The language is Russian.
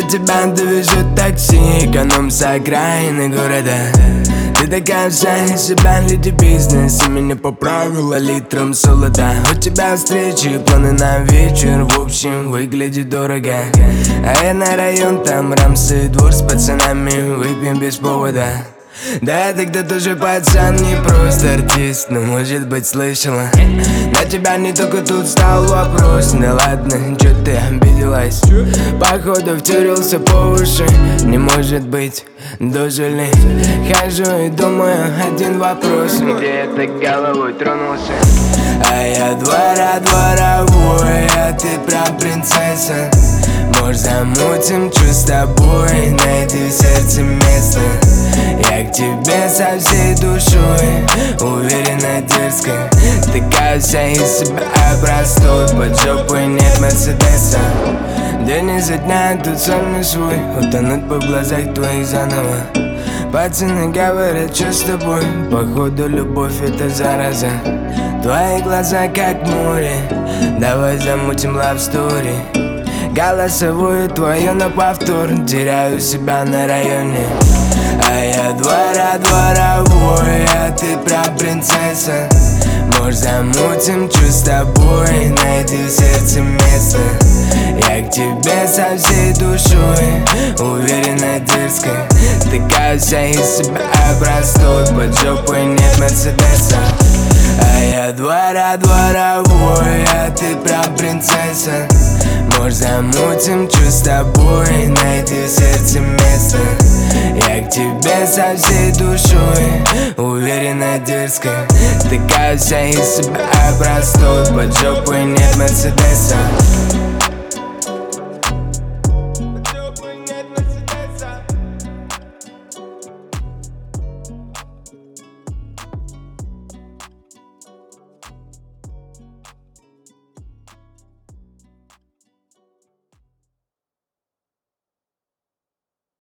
тебя довезет такси, эконом с окраины города. Ты такая вся из себя, леди бизнес, и меня поправила литром солода. У тебя встречи, планы на вечер, в общем, выглядит дорого. А я на район, там Рамсы, двор с пацанами, выпьем без повода. Да, ты кто тоже пацан, не просто артист, но может быть слышала. На тебя не только тут стал вопрос. Да ладно, чё ты обиделась? Походу втюрился по уши, не может быть, дожили. Хожу и думаю, один вопрос: где ты головой тронулся? А я дворовой, а ты прям принцесса. Может, замутим, чё с тобой, найди в сердце место. Я к тебе со всей душой, уверенно, дерзко. Такая вся из себя, простой, под жопой нет Мерседеса. День изо дня тут сольный свой, утонуть по глазах твоих заново. Пацаны говорят, чё с тобой? Походу любовь это зараза. Твои глаза как море, давай замутим love story. Голосовую твою на повтор, теряю себя на районе. А я дворовой, а ты прям принцесса. Может, замутим, чё с тобой, найди в сердце место. Я к тебе со всей душой, уверенно, дерзко. Такая вся из себя, простой, под жопой нет Мерседеса. А я дворовой, а ты прям принцесса. Может, замутим, чё с тобой, найди в сердце место. Я к тебе со всей душой, уверенно, дерзко. Такая вся из себя, простой, под жопой нет Мерседеса.